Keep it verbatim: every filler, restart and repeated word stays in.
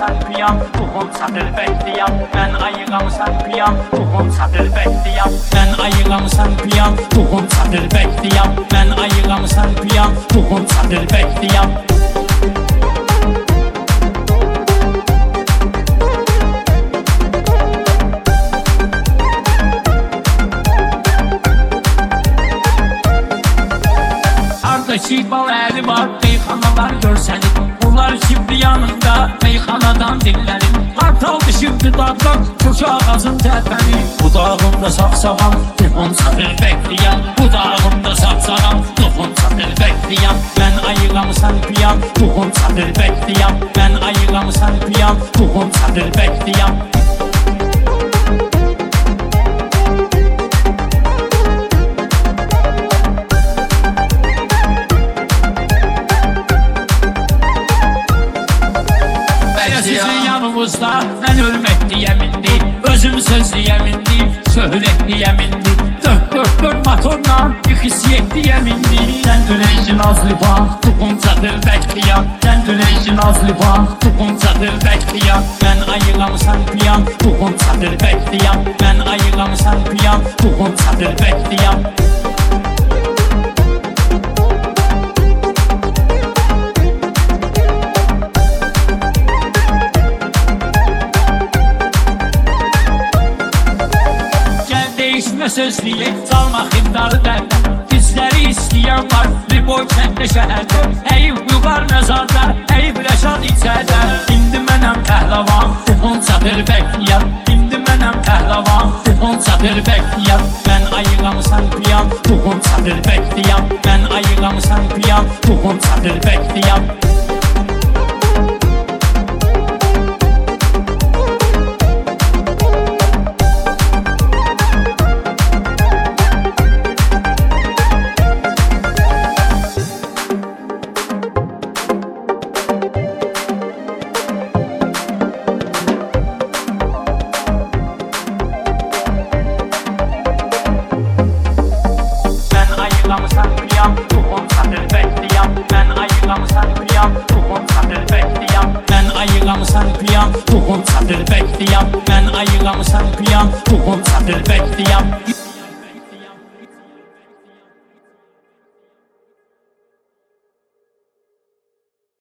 sen piyam, ruhum çadır bekliyam. Ben ayıram sen piyam, ruhum çadır bekliyam. Ben ayıram sen piyam, ruhum çadır bekliyam. Ben ayıram sen piyam, ruhum çadır bekliyam. Kardeşi bal eli var, meyxanalar görsənim. Bunlar şimdi yanında, meyxanadan dinlərim. Qartal düşürdü dağdan, kökü ağacın tərpəni. Bu dağımda sağsağam, ruhum çadır bekliyəm. Bu dağımda sağsağam, ruhum çadır bekliyəm. Ben ayıram sen piyam, ruhum çadır bekliyəm. Ben ayıram sen piyam, ruhum çadır bekliyəm. Sizin yanımızda ben ölmek diyemindim. Özüm sözlü yemindim, söhret diyemindim. Dört dört dört motorla bir hissiyet diyemindim. Sen döneyşin azlıba, ruhum çadır bekliyem. Sen döneyşin azlıba, ruhum çadır bekliyem. Ben ayıram sen piyam, ruhum çadır bekliyem. Ben ayıram sen piyam, ruhum çadır bekliyem. Sözlüye salma xiddarı dərdə. Bizləri istəyən var bir boy kəndə şəhərdə. Əyib yuqar məzarda, əyib rəşad içədə. İndi mənəm pəhləvan, ruhum çadır bekliyəm. İndi mənəm pəhləvan, ruhum çadır bekliyəm. Mən ayıram sen piyam, ruhum çadır bekliyəm. Mən ayıram sen piyam, ruhum çadır bekliyəm. ayıram sen piyam, ruhum çadır bekliyam. Ben ayıram sen piyam, ruhum çadır bekliyam. Ben ayıram sen piyam, ruhum çadır bekliyam. Ben ayıram sen piyam, ruhum çadır bekliyam.